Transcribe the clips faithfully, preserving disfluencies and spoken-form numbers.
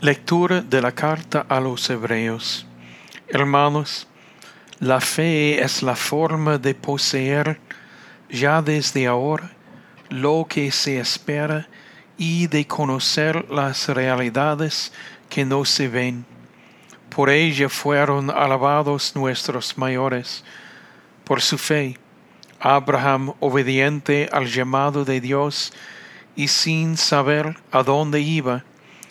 Lectura de la carta a los Hebreos. Hermanos, la fe es la forma de poseer ya desde ahora lo que se espera y de conocer las realidades que no se ven. Por ella fueron alabados nuestros mayores. Por su fe, Abraham, obediente al llamado de Dios y sin saber a dónde iba,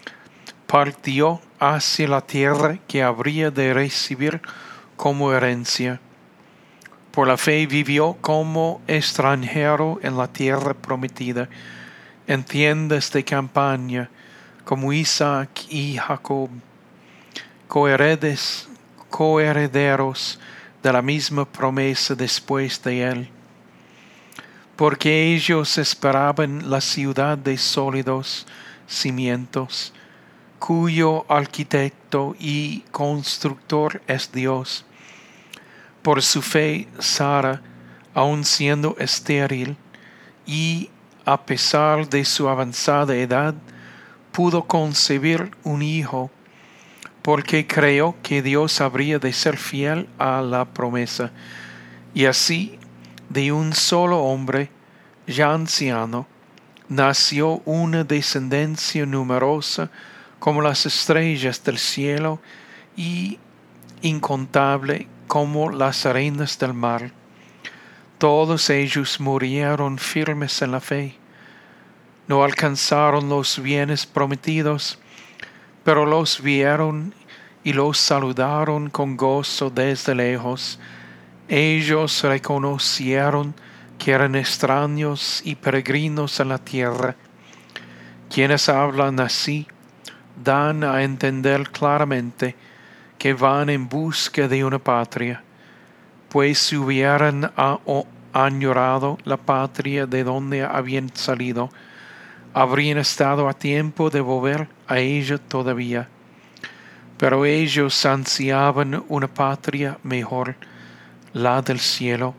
partió hacia la tierra que habría de recibir como herencia. Por la fe vivió como extranjero en la tierra prometida, en tiendas de campaña, como Isaac y Jacob, coheredes, coherederos de la misma promesa después de él. Porque ellos esperaban la ciudad de sólidos cimientos, cuyo arquitecto y constructor es Dios. Por su fe, Sara, aun siendo estéril y a pesar de su avanzada edad, pudo concebir un hijo, porque creyó que Dios habría de ser fiel a la promesa. Y así, de un solo hombre, ya anciano, nació una descendencia numerosa como las estrellas del cielo y incontable como las arenas del mar. Todos ellos murieron firmes en la fe. No alcanzaron los bienes prometidos, pero los vieron y los saludaron con gozo desde lejos. Ellos reconocieron que eran extraños y peregrinos en la tierra. Quienes hablan así dan a entender claramente que van en busca de una patria, pues si hubieran añorado la patria de donde habían salido, habrían estado a tiempo de volver a ella todavía. Pero ellos ansiaban una patria mejor, la del cielo.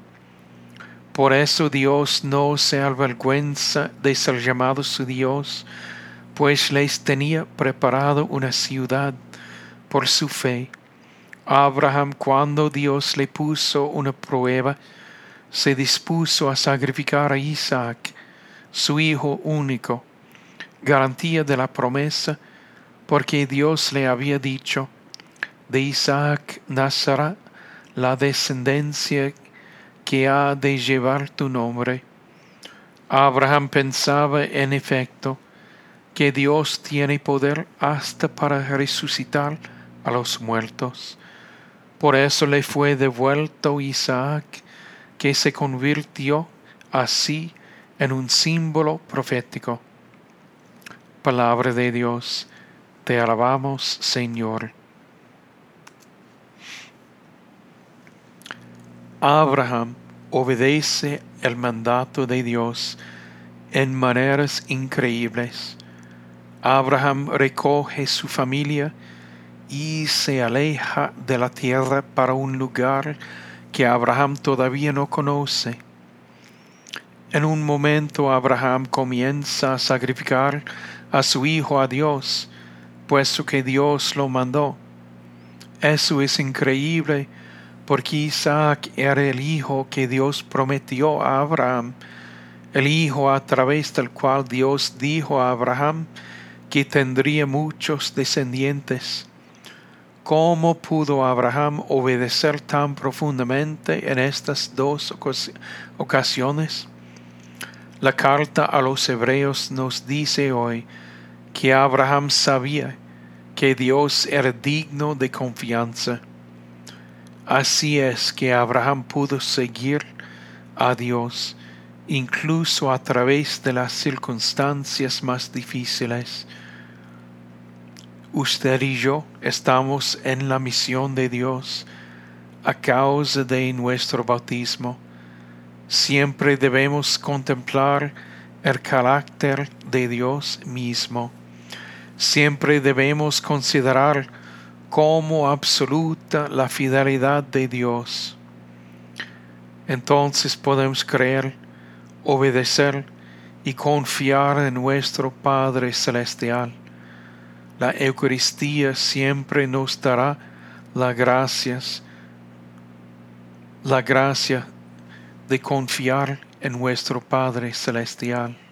Por eso Dios no se avergüenza de ser llamado su Dios, pues les tenía preparado una ciudad. Por su fe, Abraham, cuando Dios le puso una prueba, se dispuso a sacrificar a Isaac, su hijo único, garantía de la promesa, porque Dios le había dicho: de Isaac nacerá la descendencia que ha de llevar tu nombre. Abraham pensaba en efecto que Dios tiene poder hasta para resucitar a los muertos. Por eso le fue devuelto Isaac, que se convirtió así en un símbolo profético. Palabra de Dios, te alabamos, Señor. Abraham obedece el mandato de Dios en maneras increíbles. Abraham recoge su familia y se aleja de la tierra para un lugar que Abraham todavía no conoce. En un momento Abraham comienza a sacrificar a su hijo a Dios, puesto que Dios lo mandó. Eso es increíble, porque Isaac era el hijo que Dios prometió a Abraham, el hijo a través del cual Dios dijo a Abraham que tendría muchos descendientes. ¿Cómo pudo Abraham obedecer tan profundamente en estas dos ocasiones? La carta a los Hebreos nos dice hoy que Abraham sabía que Dios era digno de confianza. Así es que Abraham pudo seguir a Dios, incluso a través de las circunstancias más difíciles. Usted y yo estamos en la misión de Dios a causa de nuestro bautismo. Siempre debemos contemplar el carácter de Dios mismo. Siempre debemos considerar como absoluta la fidelidad de Dios. Entonces podemos creer, obedecer y confiar en nuestro Padre Celestial. La Eucaristía siempre nos dará las gracias, la gracia de confiar en nuestro Padre Celestial.